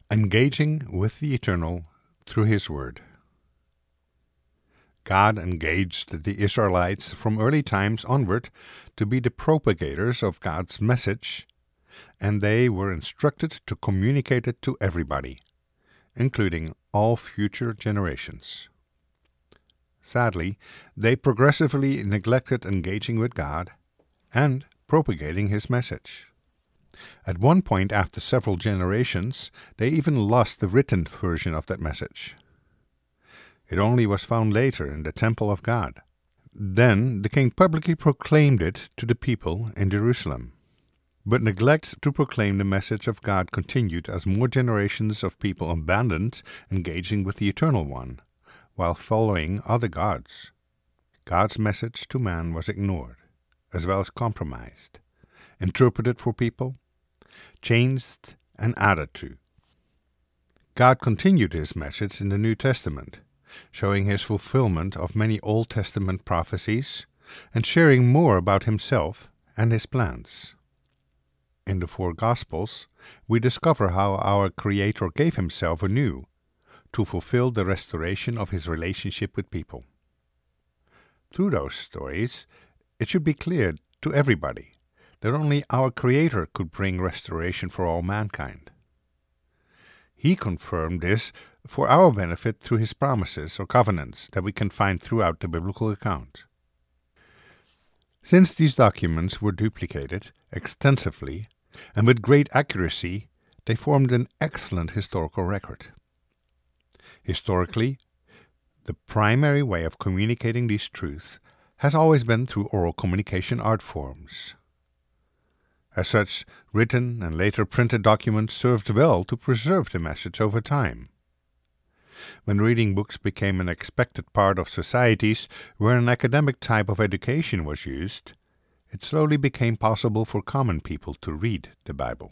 Engaging with the Eternal through His Word. God engaged the Israelites from early times onward to be the propagators of God's message, and they were instructed to communicate it to everybody, including all future generations. Sadly, they progressively neglected engaging with God and propagating His message. At one point after several generations, they even lost the written version of that message. It only was found later in the temple of God. Then the king publicly proclaimed it to the people in Jerusalem. But neglect to proclaim the message of God continued as more generations of people abandoned engaging with the Eternal One, while following other gods. God's message to man was ignored, as well as compromised, interpreted for people, changed and added to. God continued His message in the New Testament, showing His fulfillment of many Old Testament prophecies and sharing more about Himself and His plans. In the four Gospels, we discover how our Creator gave Himself anew to fulfill the restoration of His relationship with people. Through those stories, it should be clear to everybody that only our Creator could bring restoration for all mankind. He confirmed this for our benefit through His promises or covenants that we can find throughout the biblical account. Since these documents were duplicated extensively and with great accuracy, they formed an excellent historical record. Historically, the primary way of communicating these truths has always been through oral communication art forms. As such, written and later printed documents served well to preserve the message over time. When reading books became an expected part of societies where an academic type of education was used, it slowly became possible for common people to read the Bible.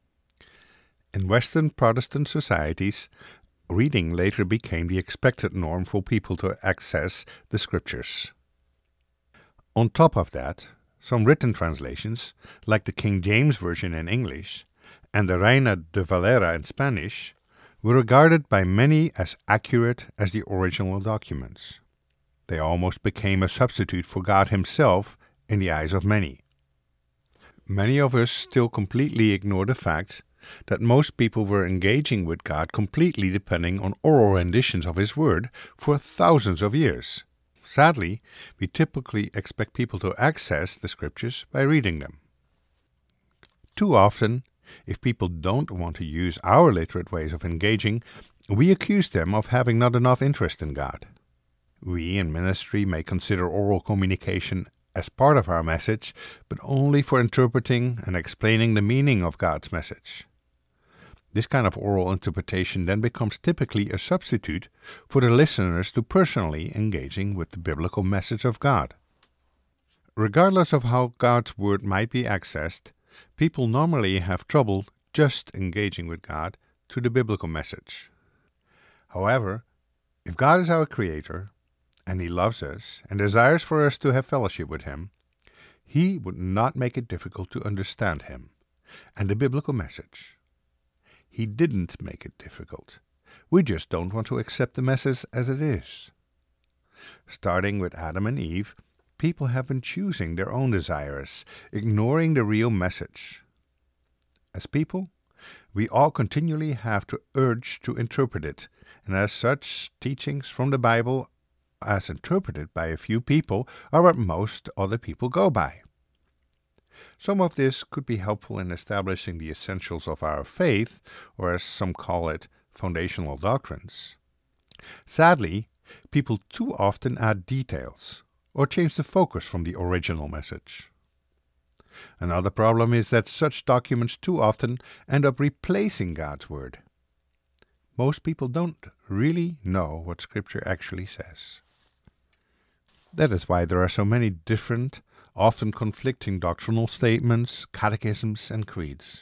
In Western Protestant societies, reading later became the expected norm for people to access the Scriptures. On top of that, some written translations, like the King James Version in English and the Reina de Valera in Spanish, were regarded by many as accurate as the original documents. They almost became a substitute for God Himself in the eyes of many. Many of us still completely ignore the fact that most people were engaging with God completely depending on oral renditions of His Word for thousands of years. Sadly, we typically expect people to access the Scriptures by reading them. Too often, if people don't want to use our literate ways of engaging, we accuse them of having not enough interest in God. We in ministry may consider oral communication as part of our message, but only for interpreting and explaining the meaning of God's message. This kind of oral interpretation then becomes typically a substitute for the listeners to personally engaging with the biblical message of God. Regardless of how God's Word might be accessed, people normally have trouble just engaging with God through the biblical message. However, if God is our Creator, and He loves us and desires for us to have fellowship with Him, He would not make it difficult to understand Him and the biblical message. He didn't make it difficult. We just don't want to accept the message as it is. Starting with Adam and Eve, people have been choosing their own desires, ignoring the real message. As people, we all continually have to urge to interpret it, and as such, teachings from the Bible, as interpreted by a few people, are what most other people go by. Some of this could be helpful in establishing the essentials of our faith, or as some call it, foundational doctrines. Sadly, people too often add details, or change the focus from the original message. Another problem is that such documents too often end up replacing God's Word. Most people don't really know what Scripture actually says. That is why there are so many different, often conflicting doctrinal statements, catechisms, and creeds.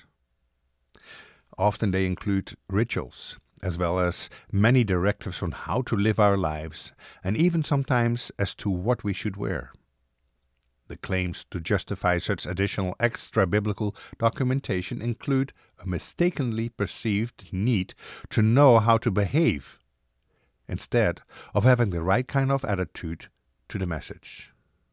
Often they include rituals, as well as many directives on how to live our lives, and even sometimes as to what we should wear. The claims to justify such additional extra-biblical documentation include a mistakenly perceived need to know how to behave, instead of having the right kind of attitude to the message.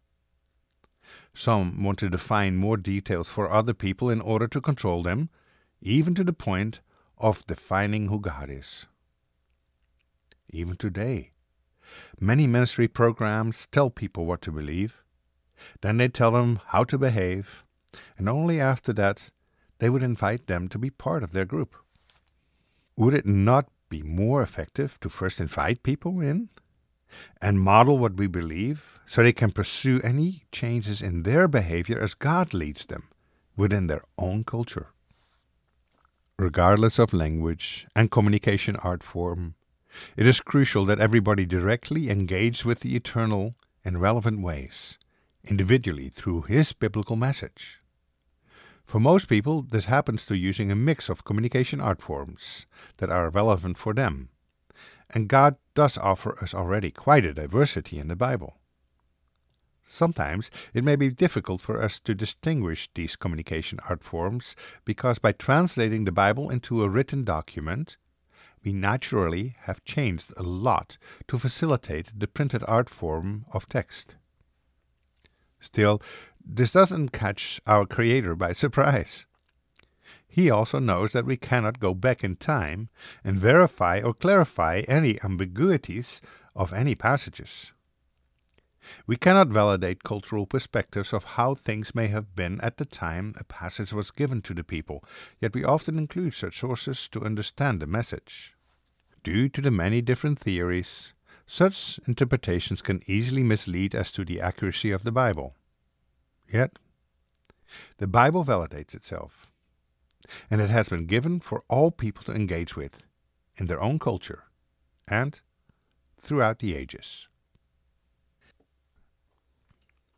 Some want to define more details for other people in order to control them, even to the point of defining who God is. Even today, many ministry programs tell people what to believe, then they tell them how to behave, and only after that they would invite them to be part of their group. Would it not be more effective to first invite people in and model what we believe so they can pursue any changes in their behavior as God leads them within their own culture? Regardless of language and communication art form, it is crucial that everybody directly engage with the Eternal in relevant ways, individually through His biblical message. For most people, this happens through using a mix of communication art forms that are relevant for them, and God does offer us already quite a diversity in the Bible. Sometimes it may be difficult for us to distinguish these communication art forms because by translating the Bible into a written document, we naturally have changed a lot to facilitate the printed art form of text. Still, this doesn't catch our Creator by surprise. He also knows that we cannot go back in time and verify or clarify any ambiguities of any passages. We cannot validate cultural perspectives of how things may have been at the time a passage was given to the people, yet we often include such sources to understand the message. Due to the many different theories, such interpretations can easily mislead as to the accuracy of the Bible. Yet, the Bible validates itself, and it has been given for all people to engage with in their own culture and throughout the ages.